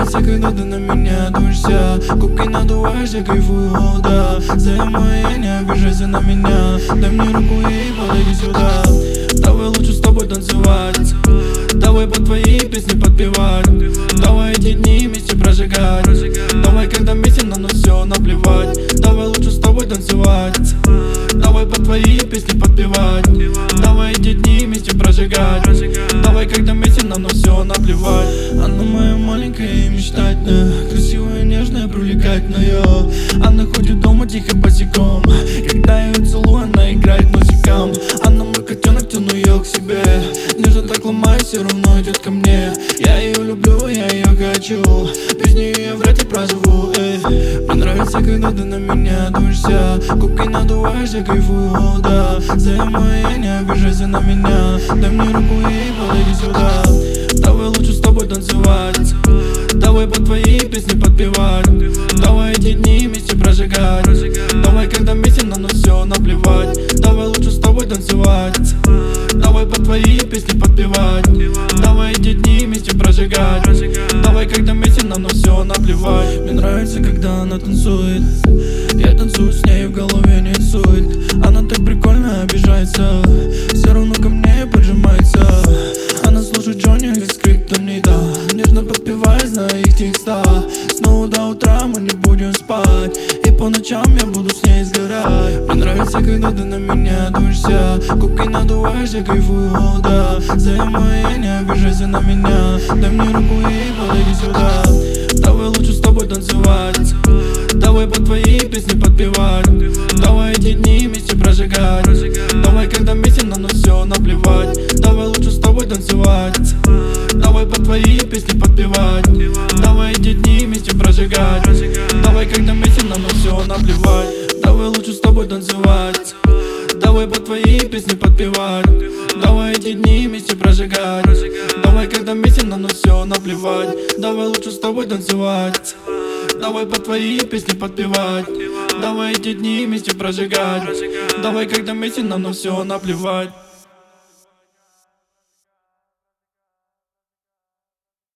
нравится, когда ты на меня дуешься, губки надуваешь, я кайфую, да. За мои, не обижайся на меня, дай мне руку и подойди сюда. Давай лучше с тобой танцевать, давай под твои песни подпевать, давай эти дни вместе прожигать, давай когда вместе нам на все наплевать. Давай лучше с тобой танцевать, давай под твои песни подпевать, давай эти дни вместе прожигать, давай когда вместе нам на все наплевать. Она моя маленькая и мечтательная, красивая, нежная, привлекательная. Она ходит дома тихо босиком, когда я ее целую, она играет носиком. Она мой котенок, тяну ее к себе, нежно так ломаю, все равно идет ко мне. Я ее люблю, я ее хочу, без нее я вряд ли проживу. Мне нравится, когда ты на меня дуешься, губки надуваешь, я кайфую, да. За мои, не обижайся на меня, дай мне руку и подойди сюда. Давай лучше с тобой танцевать, давай под твои песни подпевать, давай эти дни вместе прожигать, давай когда вместе нам на все наплевать. Давай лучше с тобой танцевать, давай под твои песни подпевать, давай эти дни вместе прожигать, давай когда вместе нам на все наплевать. Мне нравится, когда она танцует, я танцую с ней, в голове нет сует. Она так прикольно обижается, все равно ко мне поджимается. Она слушает Джонни как скриптонита, нежно подпевает, зная их текста. Снова до утра мы не будем спать, и по ночам я буду с ней сгорать. Мне нравится, когда ты на меня дуешься, губки надуваешь, я кайфую, да. За мои, не обижайся на меня, дай мне руку и подойди сюда. Давай лучше с тобой танцевать, давай под твои песни подпевать, давай эти дни вместе прожигать, давай когда вместе нам на все наплевать. Давай лучше с тобой танцевать, давай под твои песни подпевать, давай эти дни вместе прожигать, давай когда вместе нам на все наплевать. Давай лучше с тобой танцевать, давай под твои песни подпевать, давай эти дни вместе прожигать, давай когда вместе нам на все наплевать. Давай лучше с тобой танцевать, давай под твои песни подпевать, давай эти дни вместе прожигать, давай когда вместе нам на все наплевать.